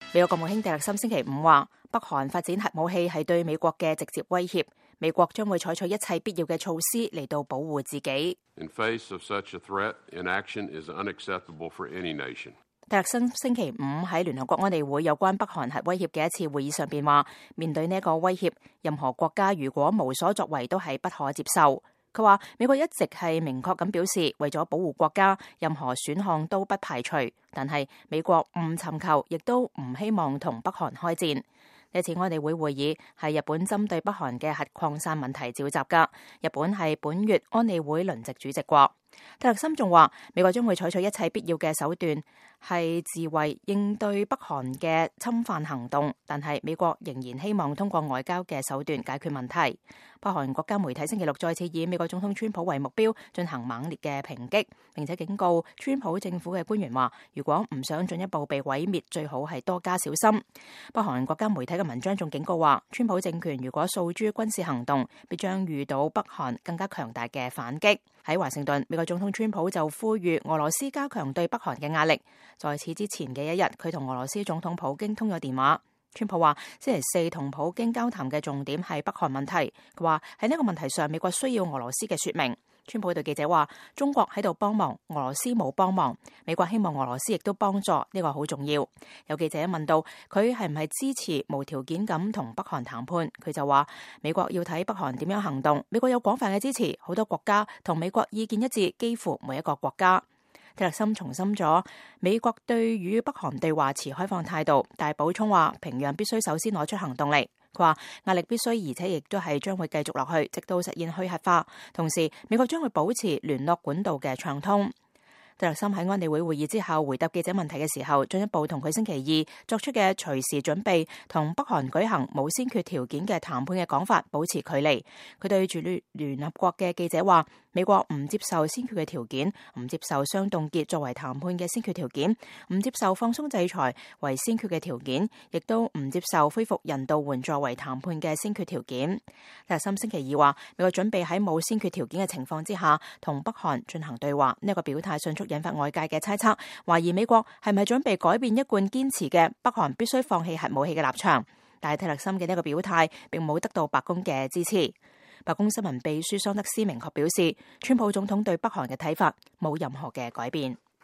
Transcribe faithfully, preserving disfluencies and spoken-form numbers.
美國國務卿蒂勒森星期五話，北韓發展核武器係對美國嘅直接威脅，美國將會採取一切必要嘅措施嚟到保護自己。 In face of such a threat, inaction is unacceptable for any nation. 蒂勒森星期五喺聯合國安理會有關北韓核威脅嘅一次會議上邊話，面對呢一個威脅，任何國家如果無所作為都係不可接受。佢話美國一直係明確咁表示，為咗保護國家，任何選項都不排除。但係美國唔尋求，亦都唔希望同北韓開戰。呢次安理會會議係日本針對北韓嘅核擴散問題召集噶。日本係本月安理會輪值主席國。蒂勒森仲話，美國將會採取一切必要嘅手段，係自衛應對北韓嘅侵犯行動，但係美國仍然希望通過外交嘅手段解決問題。北韓國家媒體星期六再次以美國總統川普為目標進行猛烈嘅抨擊，並且警告川普政府嘅官員話，如果唔想進一步被毀滅，最好係多加小心。北韓國家媒體嘅文章仲警告話，川普政權如果訴諸軍事行動，必將遇到北韓更加強大嘅反擊。喺華盛頓，美國總統川普就呼籲俄羅斯加強對北韓嘅壓力。在此之前嘅一日，佢同俄羅斯總統普京通咗電話。川普話星期四同普京交談嘅重點係北韓問題。佢話喺呢個問題上，美國需要俄羅斯嘅說明。川普對記者話，中國喺度幫忙，俄羅斯冇幫忙，美國希望俄羅斯亦都幫助，呢個好重要。有記者問到佢係唔係支持無條件咁同北韓談判，佢就話美國要睇北韓點樣行動，美國有廣泛嘅支持，好多國家同美國意見一致，幾乎每一個國家。蒂勒森重申咗美國對與北韓對話持開放態度，但係補充話平壤必須首先攞出行動嚟。佢話壓力必須，而且亦都係將會繼續落去，直到實現去核化。同時，美國將會保持聯絡管道嘅暢通。蒂勒森喺安理會會議之後回答記者問題嘅時候，進一步同佢星期二作出嘅隨時準備同北韓舉行冇先決條件嘅談判嘅講法保持距離。佢對住聯合國嘅記者話，美國唔接受先決嘅條件，唔接受雙凍結作為談判嘅先決條件，唔接受放鬆制裁為先決嘅條件，亦都唔接受恢復人道援助為談判嘅先決條件。蒂勒森星期二話，美國準備喺冇先決條件嘅情況之下同北韓進行對話。呢個表態迅速引發外界嘅猜測，懷疑美國係咪準備改變一貫堅持嘅北韓必須放棄核武器嘅立場。但係蒂勒森嘅呢個表態並冇得到白宮嘅支持。白宮新聞秘書桑德斯明確表示，川普總統對北韓嘅睇法冇任何嘅改變。